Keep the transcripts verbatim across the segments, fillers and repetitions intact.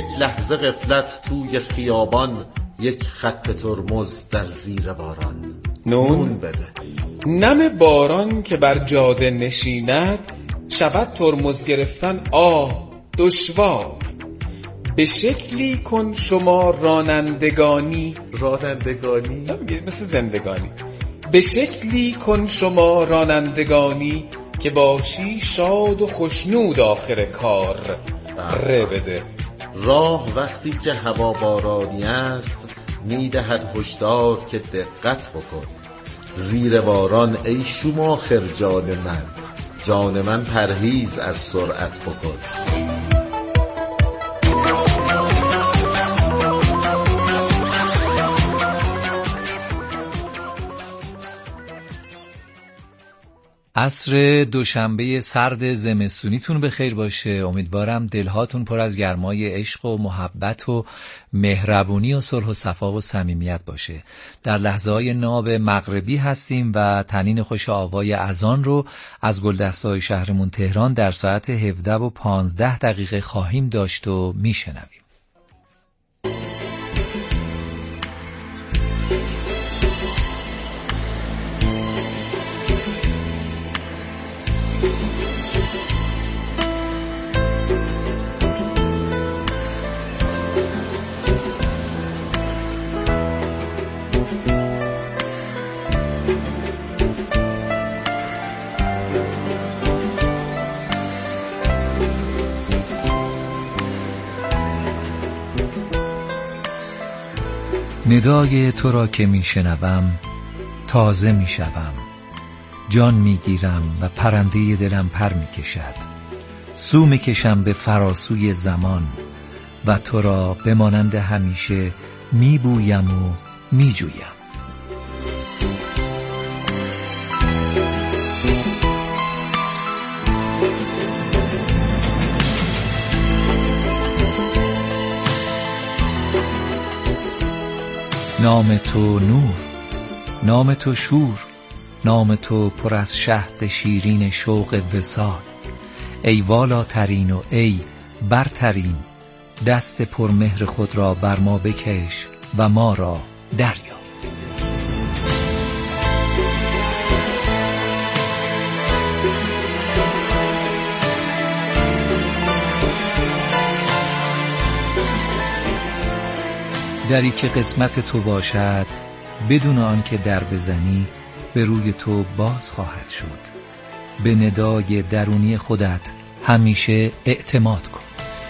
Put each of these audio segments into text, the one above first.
یک لحظه غفلت توی خیابان، یک خط ترمز در زیر باران. نون بده. نم باران که بر جاده نشیند، شود ترمز گرفتن آه دشوار. به شکلی کن شما رانندگانی. رانندگانی؟ مثل زندگانی. به شکلی کن شما رانندگانی، که باشی شاد و خوشنود آخر کار. ره بده. راه وقتی که هوا بارانی است، میدهد هشدار که دقت بکن. زیر باران ای شماخر جان من، جان من پرهیز از سرعت بکن. عصر دوشنبه سرد زمستونیتون بخیر باشه. امیدوارم دلهاتون پر از گرمای عشق و محبت و مهربونی و صلح و صفا و صمیمیت باشه. در لحظه‌های ناب مغربی هستیم و تنین خوش آوای اذان رو از گلدسته‌های شهرمون تهران در ساعت هفده و پانزده دقیقه خواهیم داشت و میشنویم. ندای تو را که می شنوم تازه می شوم، جان می گیرم و پرنده دلم پر می کشد. سو می کشم به فراسوی زمان و تو را به مانند همیشه می بویم و می جویم. نام تو نور، نام تو شور، نام تو پر از شهد شیرین شوق وصال. ای والاترین و ای برترین، دست پرمهر خود را بر ما بکش و ما را دریا. دری که قسمت تو باشد، بدون آن که در بزنی به روی تو باز خواهد شد. به ندای درونی خودت همیشه اعتماد کن.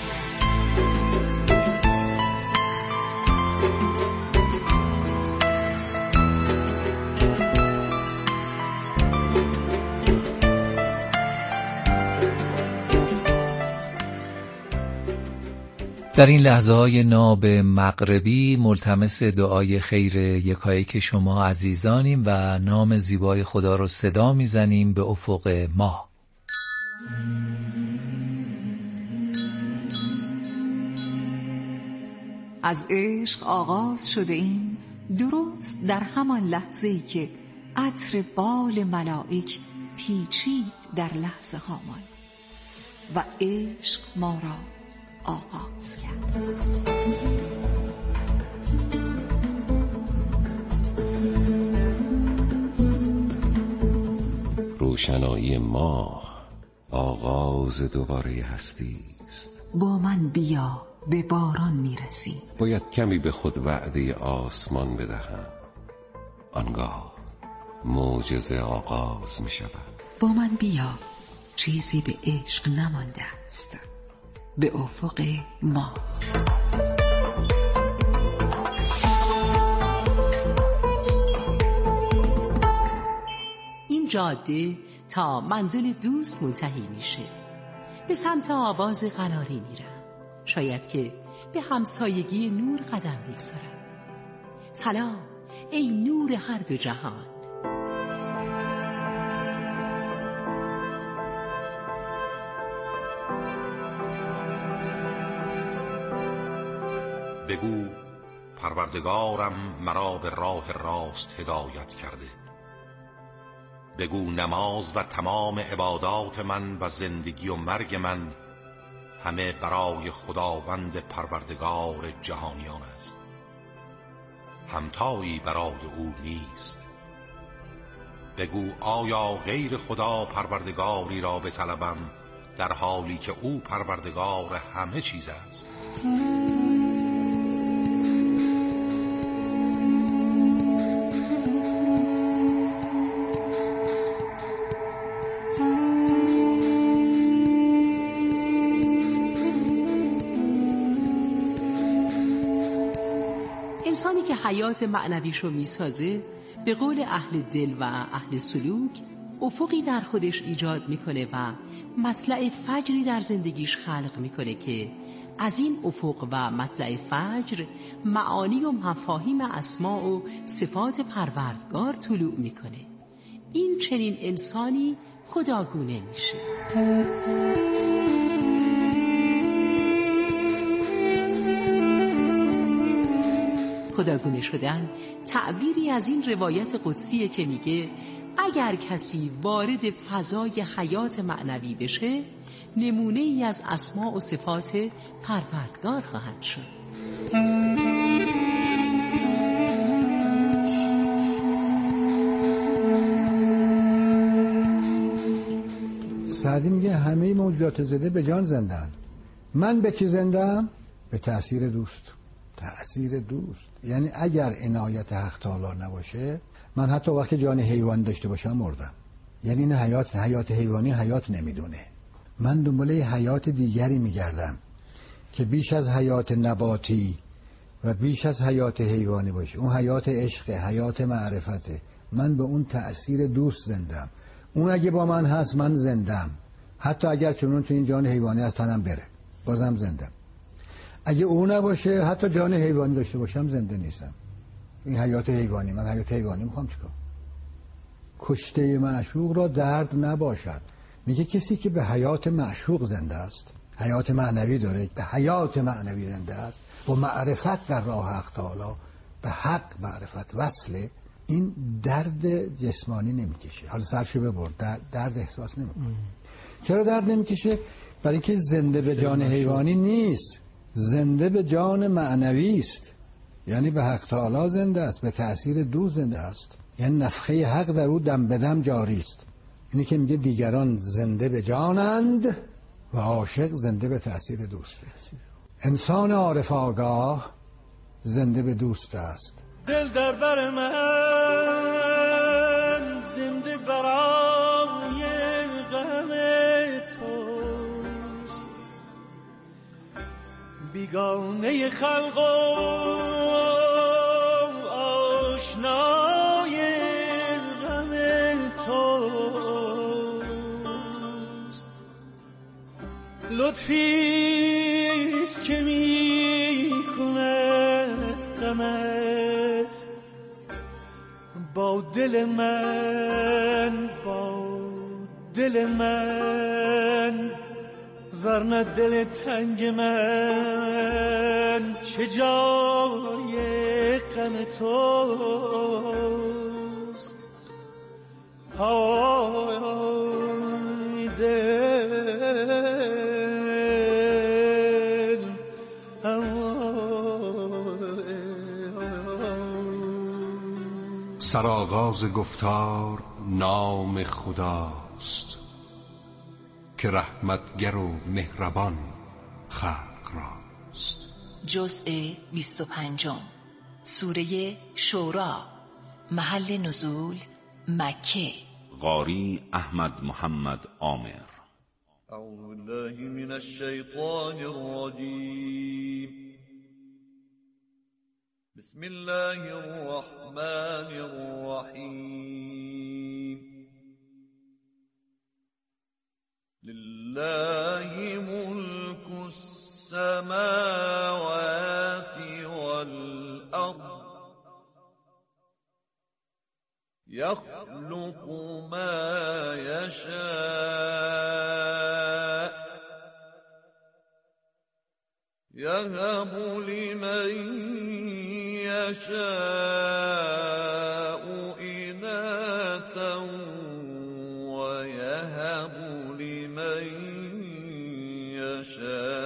در این لحظه های ناب مغربی ملتمس دعای خیر یکایک شما عزیزانیم و نام زیبای خدا رو صدا میزنیم به افق ما. از عشق آغاز شده این درست در همان لحظه‌ای که عطر بال ملائک پیچید در لحظه هامان و عشق ما را آغاز کرد. روشنایی ماه آغاز دوباره هستی است. با من بیا به باران میرسی. باید کمی به خود وعده آسمان بدهم، آنگاه معجزه آغاز می شود. با من بیا، چیزی به عشق نمانده است. به افق ما. این جاده تا منزل دوست منتهی میشه. به سمت آواز قناری میرم. شاید که به همسایگی نور قدم بگذارم. سلام ای نور هر دو جهان. بگو پروردگارم مرا به راه راست هدایت کرده. بگو نماز و تمام عبادات من و زندگی و مرگ من همه برای خداوند پروردگار جهانیان است. همتایی برای او نیست. بگو آیا غیر خدا پروردگاری را بطلبم در حالی که او پروردگار همه چیز است؟ انسانی که حیات معنویشو میسازه به قول اهل دل و اهل سلوک افقی در خودش ایجاد میکنه و مطلع فجری در زندگیش خلق میکنه که از این افق و مطلع فجر معانی و مفاهیم اسماء و صفات پروردگار طلوع میکنه. این چنین انسانی خداگونه میشه. خداگونه شدن تعبیری از این روایت قدسیه که میگه اگر کسی وارد فضای حیات معنوی بشه نمونه ای از اسماء و صفات پروردگار خواهد شد. سعدی میگه همه موجودات زنده به جان زندن. من به چی زندم؟ به تأثیر دوست. تأثیر دوست یعنی اگر عنایت حق تعالی نباشه من حتی وقتی جان حیوان داشته باشم مردم. یعنی این حیات حیات حیوانی حیات نمیدونه. من دنبال حیات دیگری میگردم که بیش از حیات نباتی و بیش از حیات حیوانی باشه. اون حیات عشق، حیات معرفته. من به اون تأثیر دوست زندم. اون اگه با من هست من زندم، حتی اگر چون تو این جان حیوانی از تنم بره بازم زندم. اگه اون نباشه حتی جان حیوانی داشته باشم زنده نیستم. این حیات حیوانی، من حیات حیوانی میخوام چیکار؟ کشته معشوق را درد نباشد. میگه کسی که به حیات معشوق زنده است، حیات معنوی داره، به حیات معنوی زنده است، با معرفت در راه حق تعالی، به حق معرفت وصله، این درد جسمانی نمیکشه. حالا سرشو ببر، درد, درد احساس نمیکنه. چرا درد نمیکشه؟ برای اینکه زنده به جان حیوانی نیست، زنده به جان معنوی است. یعنی به حق تعالی زنده است، به تأثیر دو زنده است. یعنی نفخه حق در او دم به دم جاری است. اینی که میگه دیگران زنده به جانند و عاشق زنده به تأثیر دوسته. انسان عارف آگاه زنده به دوست است. دل در بر من زنده برای غم توست، بیگانه خلق و آشنای غم توست. لطفیست که می کند غمت با دل من، با دل من، ورنه دل تنگ من چه جای غم توست. های دل سرآغاز گفتار نام خداست که رحمتگر و مهربان خلق راست. جزء بیست و پنجم، سوره شورا، محل نزول مکه. قاری احمد محمد عامر. اعوذ بالله من الشیطان الرجیم. بسم الله الرحمن الرحیم. لله ملك السماوات والأرض يخلق ما يشاء يهب لمن يشاء إناثا ويهب لمن يشاء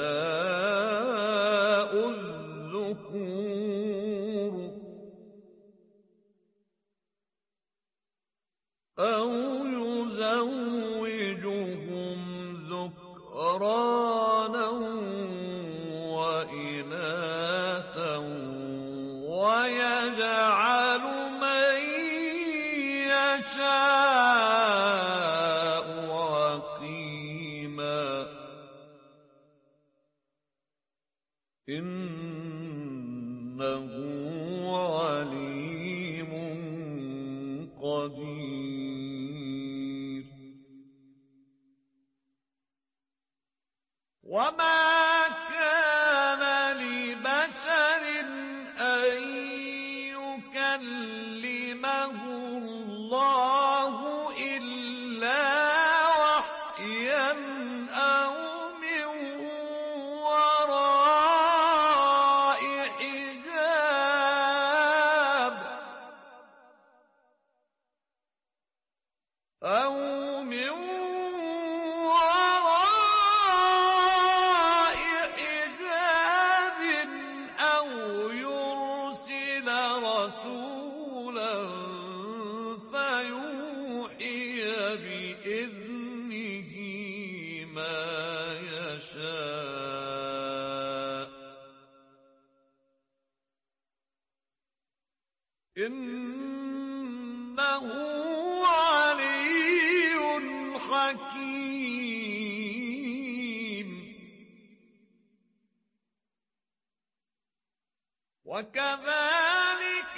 أو يزوجهم ذكرانا وإناثا ويجعل من يشاء عقيما إنه عليم قدير. وما كان لبشر أن يكلمه الله إلا وحيا أو من وراء حجاب أو من وراء حجاب أو يرسل رسولا فيوحي بإذنه ما يشاء إنه علي حكيم. وكذلك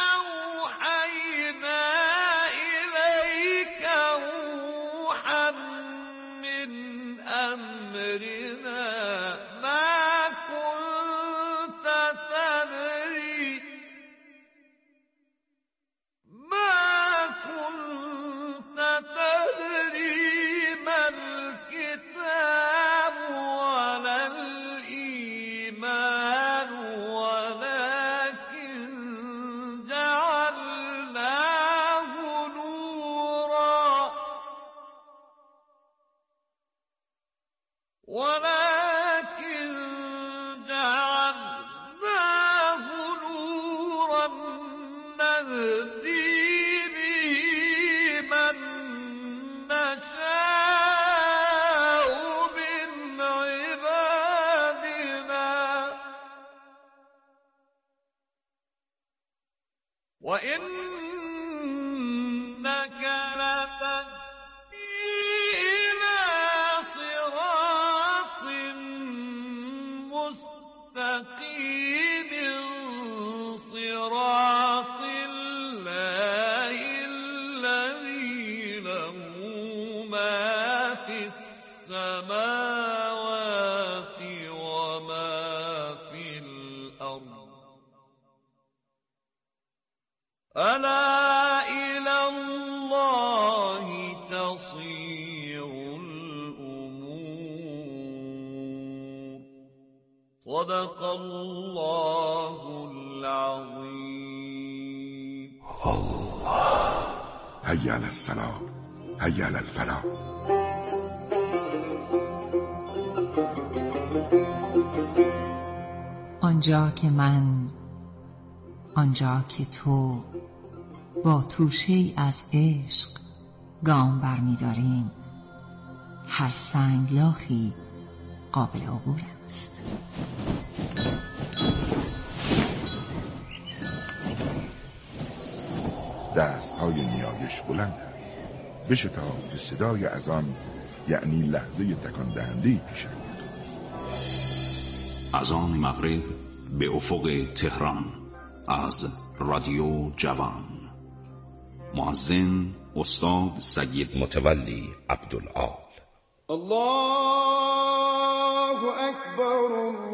أوحينا إليك روحا من أمرنا ما كنت تدري ما كنت تدري ما الكتاب ولا الإيمان ولكن جعلناه نورا ولكن جعلناه نورا نهدي به من نشاء من عبادنا وإنك لتهدي إلى صراط مستقيم صراط الله الذي له ما في السماوات وما في الأرض ألا إلى الله تصير الأمور. صدق الله العظيم. الله. هيا على الصلاة، هيا على الفلاح. آنجا که من، آنجا که تو با توشه‌ای از عشق گام برمی داریم، هر سنگلاخی قابل عبور است. دست های نیایش بلند است. بشتاب که صدای اذان یعنی لحظه تکان دهنده پیش آید. اذان مغرب به افق تهران از رادیو جوان. مؤذن استاد سید متولی عبدالعال. الله اکبر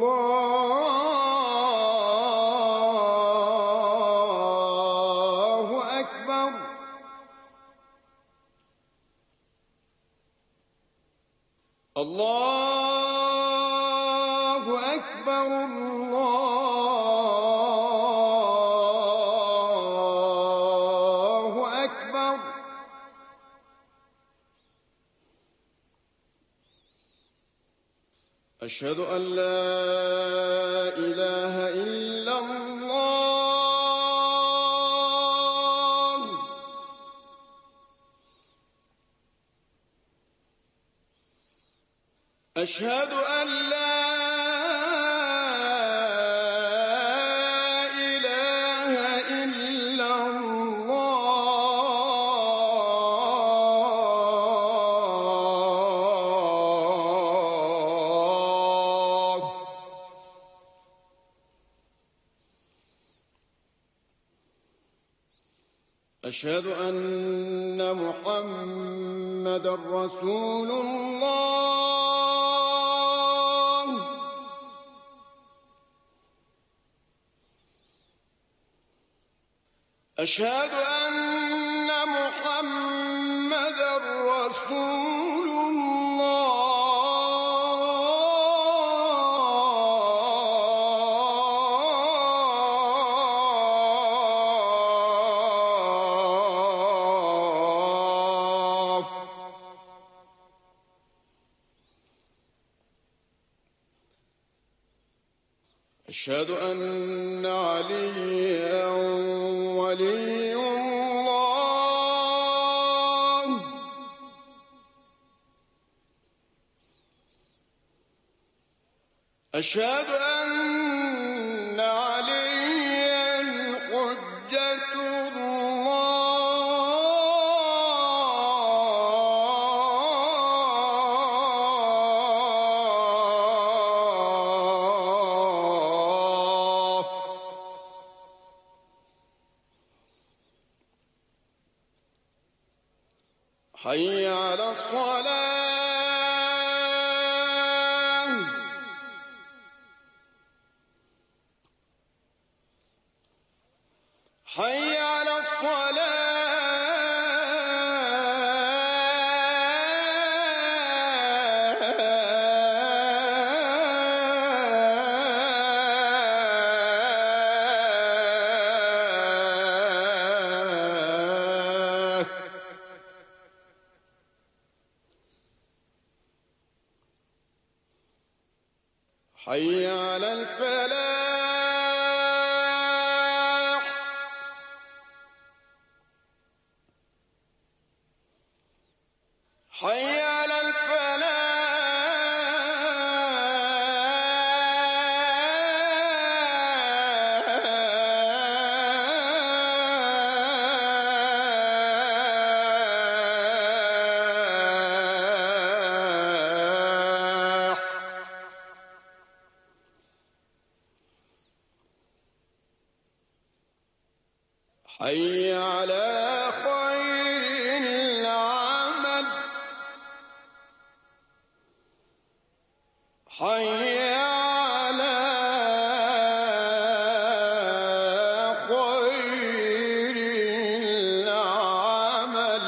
الله اکبر. الله اکبر الله اکبر. اشهد ان لا اله الا الله أشهد أن لا إله إلا الله. أشهد أن محمدا رسول الله. أشهد أن محمدا رسول الله. أشهد أن عليا ولي الله. أشهد أن عليا حجة الله. حي على الصلاة. حي على الصلاة. حي على الفلاح. حي على الفلاح. حي على خير العمل. حي على خير العمل.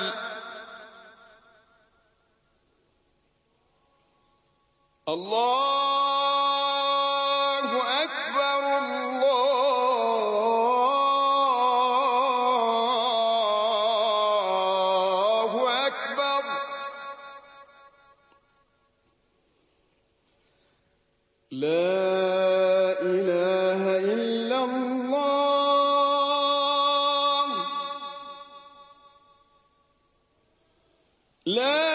الله أكبر الله أكبر. لا إله إلا الله. لا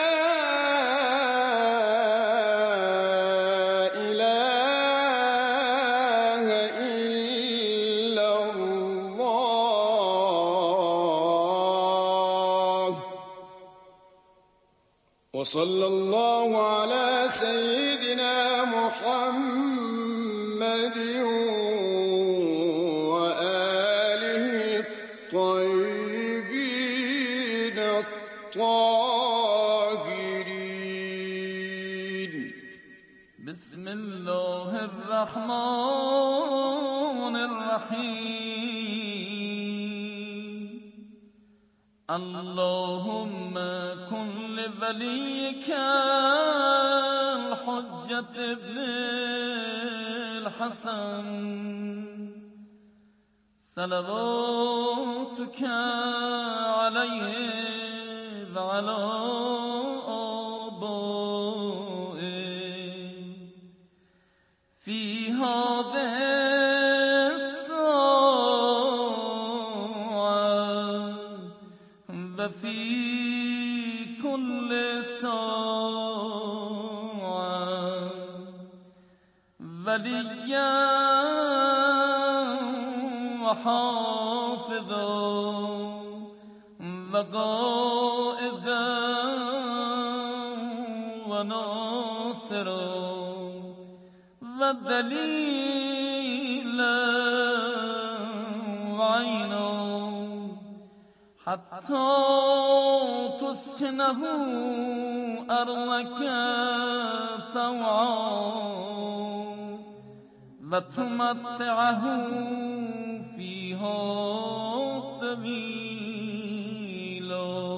إله إلا الله. وصلى الله على سيدنا محمد وآله الطيبين الطاهرين. بسم الله الرحمن الرحيم. اللهم كن لوليك الحجة ابن الحسن صلواتك عليه وعلى آبائه في هذه الساعة وفي كل ساعة ولیا و حافظا و قائدا و ناصرا و دلیلا و عینا حتی تسکنه ارضک طوعا و تمتعه فیها طویلا.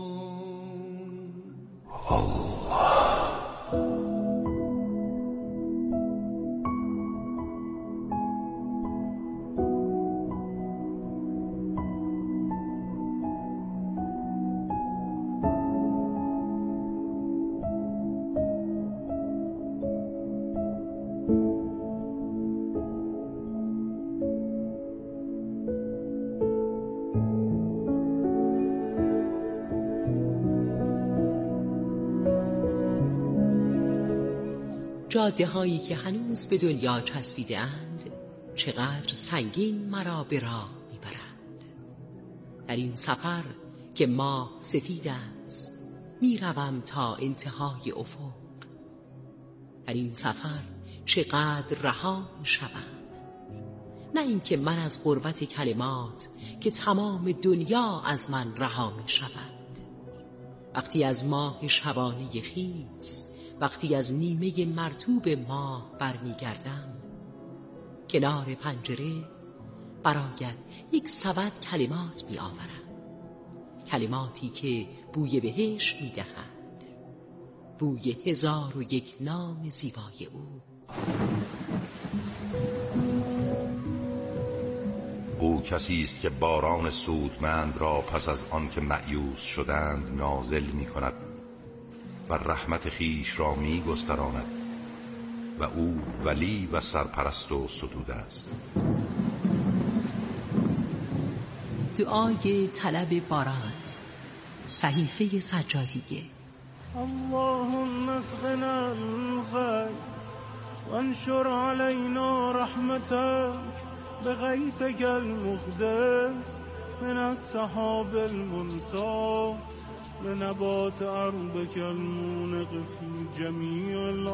جاده هایی که هنوز به دنیا چسبیده اند چقدر سنگین مرا به راه میبرند. در این سفر که ماه سفید است میروم تا انتهای افق. در این سفر چقدر رها میشوم. نه اینکه من از غربت کلمات که تمام دنیا از من رها میشود. وقتی از ماه شبانه خیز، وقتی از نیمه مرطوب ماه برمیگردم، کنار پنجره برایت یک سبد کلمات می آورم. کلماتی که بوی بهشت می دهند، بوی هزار و یک نام زیبای او. او کسی است که باران سودمند را پس از آن که مأیوس شدند نازل می کند و رحمت خیش را می گستراند و او ولی و سرپرست و ستوده است. دعای طلب باران، صحیفه سجادیه. اللهم اسقنا الغیث وانشر علینا رحمتک بغیثک المقدس من السحاب المنصاف لنبات أرضك المونق في جميع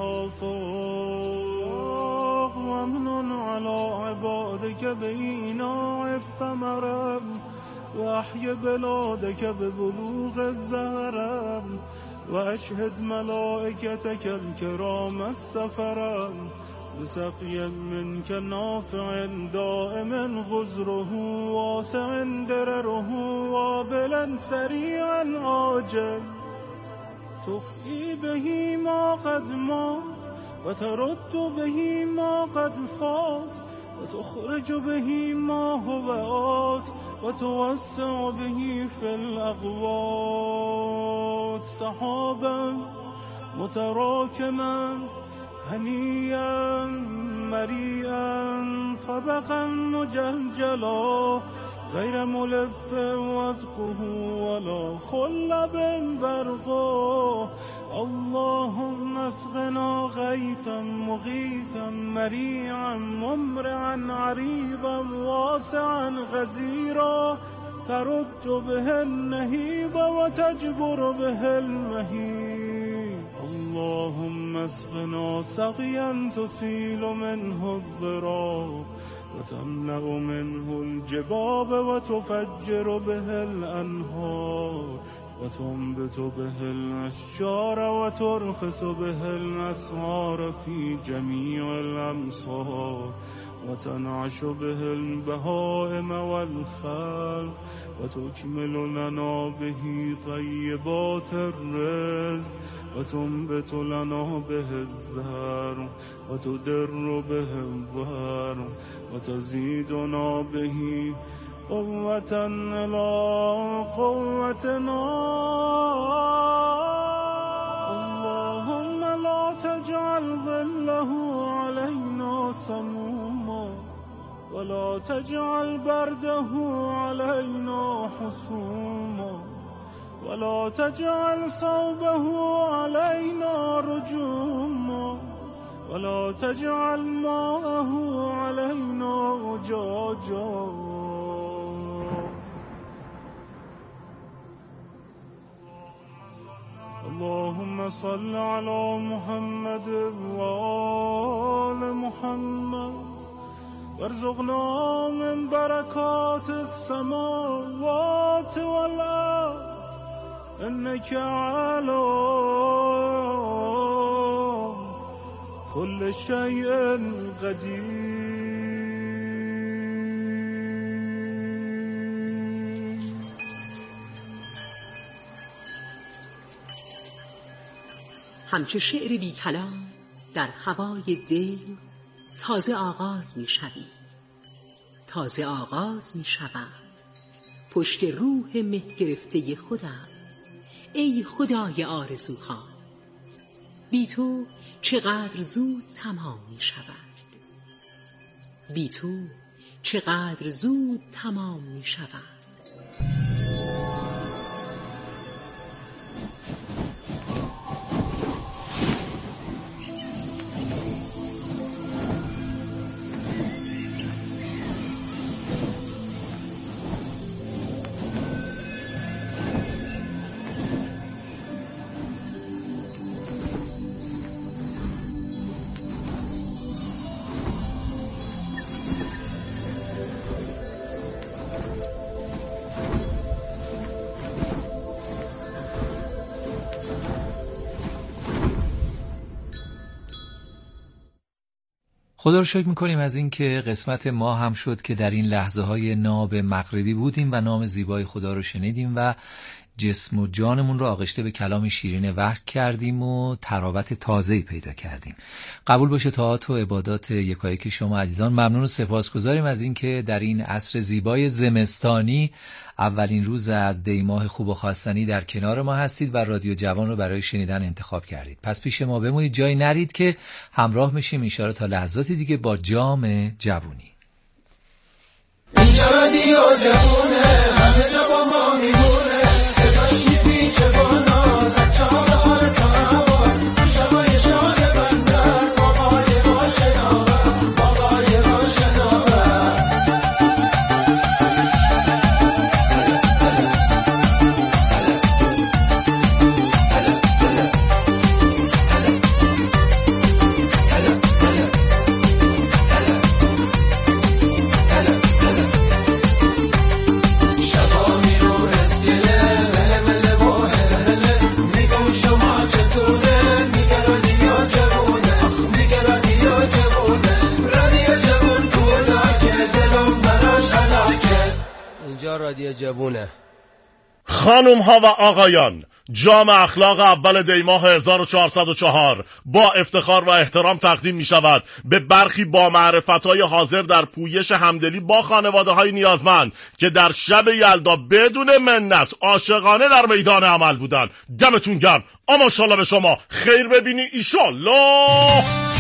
الآفاق وامنن على عبادك بإيناع الثمر وأحي بلادك ببلوغ الزهر وأشهد ملائكتك الكرام السفر بسقي منك نافع دائم غزره واسع درره وابلا سريعا عاجل تحيي به ما قد مات وترد به ما قد فات وتخرج به ما هو آت وتوسع به في الأقوات سحابا متراكما هنيئا مريئا طبقا مجلجلا غير ملث وادقه ولا خلب برقه اللهم اسقنا غيثا مغيثا مريعا ممرعا عريضا واسعا غزيرا ترد به النهيض وتجبر به المهيض اللهم اسقنا سقيا تسيل منه الضراب وتملأ منه الجباب وتفجر به الأنهار وتنبت به الأشجار وترخص به الأسعار في جميع الأمصار وتنعش به البهائم والخلق وتكمل لنا به طيبات الرزق وتنبت لنا به الزهر وتدر به الظهر وتزيدنا به قوة إلى قوتنا اللهم لا تجعل ظله علينا سموما ولا تجعل برده علينا حسوما ولا تجعل صوبه علينا رجوما ولا تجعل ماءه علينا جاجا اللهم صل على محمد وآل محمد وارزقنا من بركات السماوات والأرض إنك على كل شيء قدیر. همچو شعر بی کلام در هوای دل تازه آغاز می شوی، تازه آغاز می شوم پشت روح مه گرفته خودم. ای خدای آرزوها، بی تو چقدر زود تمام می شود، بی تو چقدر زود تمام می شود. خدا رو شکر میکنیم از این که قسمت ما هم شد که در این لحظه های ناب مغربی بودیم و نام زیبای خدا رو شنیدیم و جسم و جانمون رو آغشته به کلام شیرین وحی کردیم و تراوت تازه‌ای پیدا کردیم. قبول باشه طاعات و عبادات یکایک شما عزیزان. ممنون و سپاسگزاریم از این که در این عصر زیبای زمستانی اولین روز از دی ماه خوب و خواستنی در کنار ما هستید و رادیو جوان رو برای شنیدن انتخاب کردید. پس پیش ما بمونید، جایی نرید که همراه میشیم ان شاءالله تا لحظاتی دیگه با جام جوونی. اینجا رادیو جوونه، همه جا با ما میمونه، صداش میپیچه بالا، بچه ها داره کاروان، تو شبای شاد بندر، بابای راشناور، بابای راشناور. رادیو جوونه. خانم ها و آقایان، جام اخلاق اول دی ماه هزار و چهارصد و چهار با افتخار و احترام تقدیم می شود به برخی با معرفت های حاضر در پویش همدلی با خانواده های نیازمند که در شب یلدا بدون منت عاشقانه در میدان عمل بودن. دمتون گرم. اما انشالله به شما خیر ببینی ایشالله.